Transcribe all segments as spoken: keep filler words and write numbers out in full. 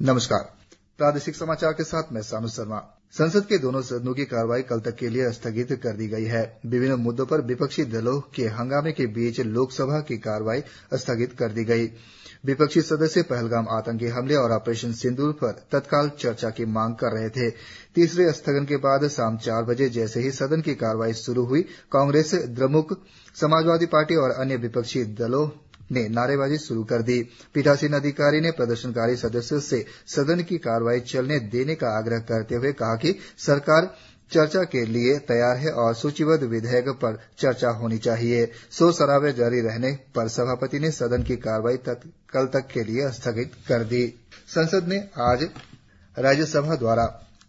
नमस्कार। प्रादेशिक समाचार के साथ मैं सानु शर्मा। संसद के दोनों सदनों की कार्यवाही कल तक के लिए स्थगित कर दी गई है। विभिन्न मुद्दों पर विपक्षी दलों के हंगामे के बीच लोकसभा की कार्यवाही स्थगित कर दी गई। विपक्षी सदस्य पहलगाम आतंकी हमले और ऑपरेशन सिंदूर पर तत्काल चर्चा की मांग कर रहे थे। तीसरे स्थगन के बाद शाम चार बजे जैसे ही सदन की कार्यवाही शुरू हुई, कांग्रेस, द्रमुक, समाजवादी पार्टी और अन्य विपक्षी दलों ने नारेबाजी शुरू कर दी। पीठासीन अधिकारी ने प्रदर्शनकारी सदस्यों से सदन की कार्यवाही चलने देने का आग्रह करते हुए कहा कि सरकार चर्चा के लिए तैयार है और सूचीबद्ध विधेयक पर चर्चा होनी चाहिए। शोर शराबे जारी रहने पर सभापति ने सदन की कार्यवाही कल तक के लिए स्थगित कर दी। संसद ने आज राज्यसभा द्वारा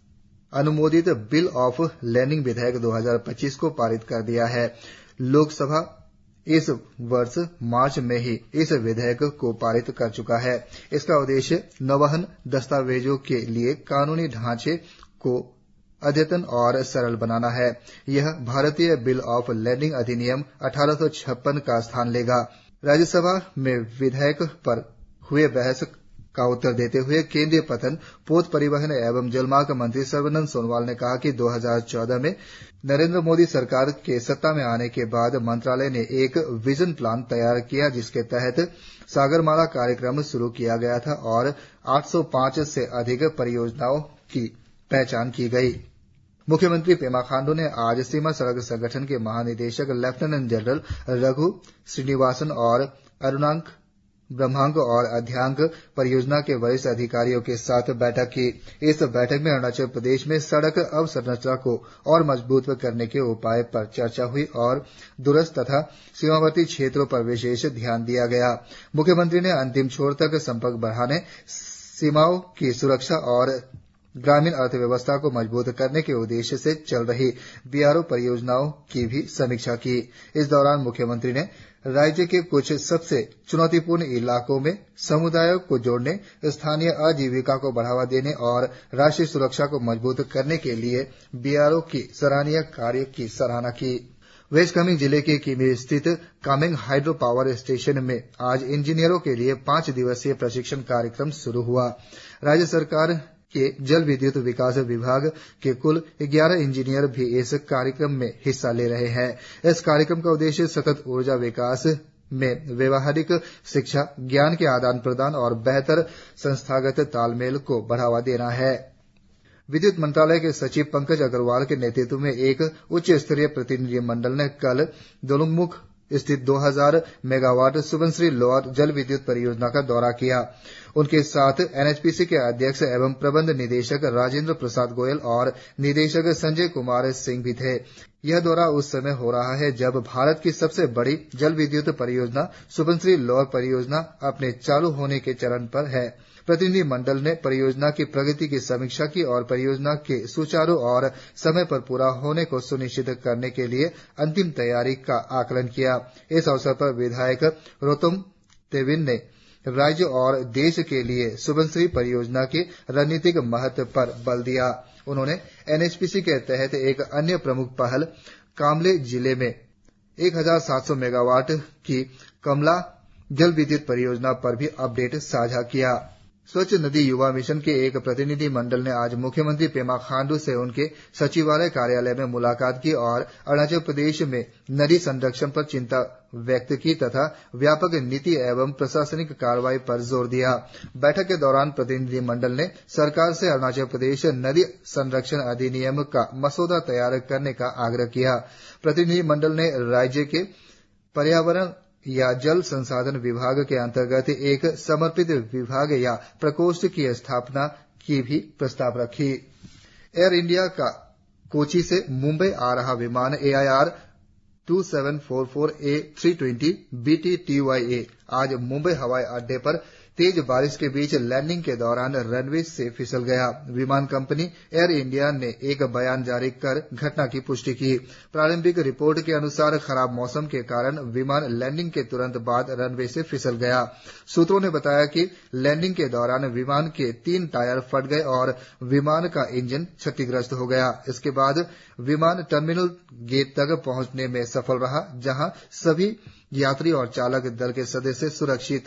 अनुमोदित बिल ऑफ लैंडिंग विधेयक दो हजार पच्चीस को पारित कर दिया है। लोकसभा इस वर्ष मार्च में ही इस विधेयक को पारित कर चुका है। इसका उद्देश्य नौवहन दस्तावेजों के लिए कानूनी ढांचे को अद्यतन और सरल बनाना है। यह भारतीय बिल ऑफ लैंडिंग अधिनियम अठारह सौ छप्पन का स्थान लेगा। राज्यसभा में विधेयक पर हुए बहस का उत्तर देते हुए केंद्रीय पत्तन, पोत परिवहन एवं जलमार्ग मंत्री सर्बानंद सोनोवाल ने कहा कि दो हजार चौदह में नरेंद्र मोदी सरकार के सत्ता में आने के बाद मंत्रालय ने एक विजन प्लान तैयार किया जिसके तहत सागरमाला कार्यक्रम शुरू किया गया था और आठ सौ पांच से अधिक परियोजनाओं की पहचान की गई। मुख्यमंत्री पेमा खांडू ने आज सीमा सड़क संगठन के महानिदेशक लेफ्टिनेंट जनरल रघु श्रीनिवासन और अरुणांक ब्रह्मांक और अध्यांक परियोजना के वरिष्ठ अधिकारियों के साथ बैठक की। इस बैठक में अरुणाचल प्रदेश में सड़क अवसंरचना को और मजबूत करने के उपाय पर चर्चा हुई और दूरस्थ तथा सीमावर्ती क्षेत्रों पर विशेष ध्यान दिया गया। मुख्यमंत्री ने अंतिम छोर तक संपर्क बढ़ाने, सीमाओं की सुरक्षा और ग्रामीण अर्थव्यवस्था को मजबूत करने के उद्देश्य से चल रही बीआरओ परियोजनाओं की भी समीक्षा की। इस दौरान मुख्यमंत्री ने राज्य के कुछ सबसे चुनौतीपूर्ण इलाकों में समुदायों को जोड़ने, स्थानीय आजीविका को बढ़ावा देने और राष्ट्रीय सुरक्षा को मजबूत करने के लिए बीआरओ की सराहनीय कार्य की सराहना की। वेस्ट कामेंग जिले के किमी स्थित कामेंग हाइड्रो पावर स्टेशन में आज इंजीनियरों के लिए पांच दिवसीय प्रशिक्षण कार्यक्रम शुरू हुआ। राज्य सरकार के जल विद्युत विकास विभाग के कुल ग्यारह इंजीनियर भी इस कार्यक्रम में हिस्सा ले रहे हैं। इस कार्यक्रम का उद्देश्य सतत ऊर्जा विकास में व्यवहारिक शिक्षा, ज्ञान के आदान प्रदान और बेहतर संस्थागत तालमेल को बढ़ावा देना है। विद्युत मंत्रालय के सचिव पंकज अग्रवाल के नेतृत्व में एक उच्च स्तरीय प्रतिनिधि मंडल ने कल दोलुंगमुख स्थित दो हजार मेगावाट सुबनसिरी लोअर जल विद्युत परियोजना का दौरा किया। उनके साथ एनएचपीसी के अध्यक्ष एवं प्रबंध निदेशक राजेंद्र प्रसाद गोयल और निदेशक संजय कुमार सिंह भी थे। यह दौरा उस समय हो रहा है जब भारत की सबसे बड़ी जल विद्युत परियोजना सुबनसिरी लोअर परियोजना अपने चालू होने के चरण पर है। प्रतिनिधि मंडल ने परियोजना की प्रगति की समीक्षा की और परियोजना के सुचारू और समय पर पूरा होने को सुनिश्चित करने के लिए अंतिम तैयारी का आकलन किया। इस अवसर पर विधायक रोतम तेविन ने राज्य और देश के लिए सुबनसिरी परियोजना के रणनीतिक महत्व पर बल दिया। उन्होंने एनएचपीसी के तहत एक अन्य प्रमुख पहल कामले जिले में एक हजार सात सौ मेगावाट की कमला जल विद्युत परियोजना पर भी अपडेट साझा किया। स्वच्छ नदी युवा मिशन के एक प्रतिनिधि मंडल ने आज मुख्यमंत्री पेमा खांडू से उनके सचिवालय कार्यालय में मुलाकात की और अरुणाचल प्रदेश में नदी संरक्षण पर चिंता व्यक्त की तथा व्यापक नीति एवं प्रशासनिक कार्रवाई पर जोर दिया। बैठक के दौरान प्रतिनिधि मंडल ने सरकार से अरुणाचल प्रदेश नदी संरक्षण अधिनियम का मसौदा तैयार करने का आग्रह किया। प्रतिनिधि मंडल ने राज्य के पर्यावरण या जल संसाधन विभाग के अंतर्गत एक समर्पित विभाग या प्रकोष्ठ की स्थापना की भी प्रस्ताव रखी। एयर इंडिया का कोची से मुंबई आ रहा विमान AIR two seven four four A three twenty BT TYA आज मुंबई हवाई अड्डे पर तेज बारिश के बीच लैंडिंग के दौरान रनवे से फिसल गया। विमान कंपनी एयर इंडिया ने एक बयान जारी कर घटना की पुष्टि की। प्रारंभिक रिपोर्ट के अनुसार खराब मौसम के कारण विमान लैंडिंग के तुरंत बाद रनवे से फिसल गया। सूत्रों ने बताया कि लैंडिंग के दौरान विमान के तीन टायर फट गए और विमान का इंजन क्षतिग्रस्त हो गया। इसके बाद विमान टर्मिनल गेट तक पहुंचने में सफल रहा, जहां सभी यात्री और चालक दल के सदस्य सुरक्षित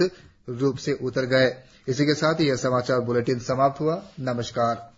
रूप से उतर गए। इसी के साथ यह समाचार बुलेटिन समाप्त हुआ। नमस्कार।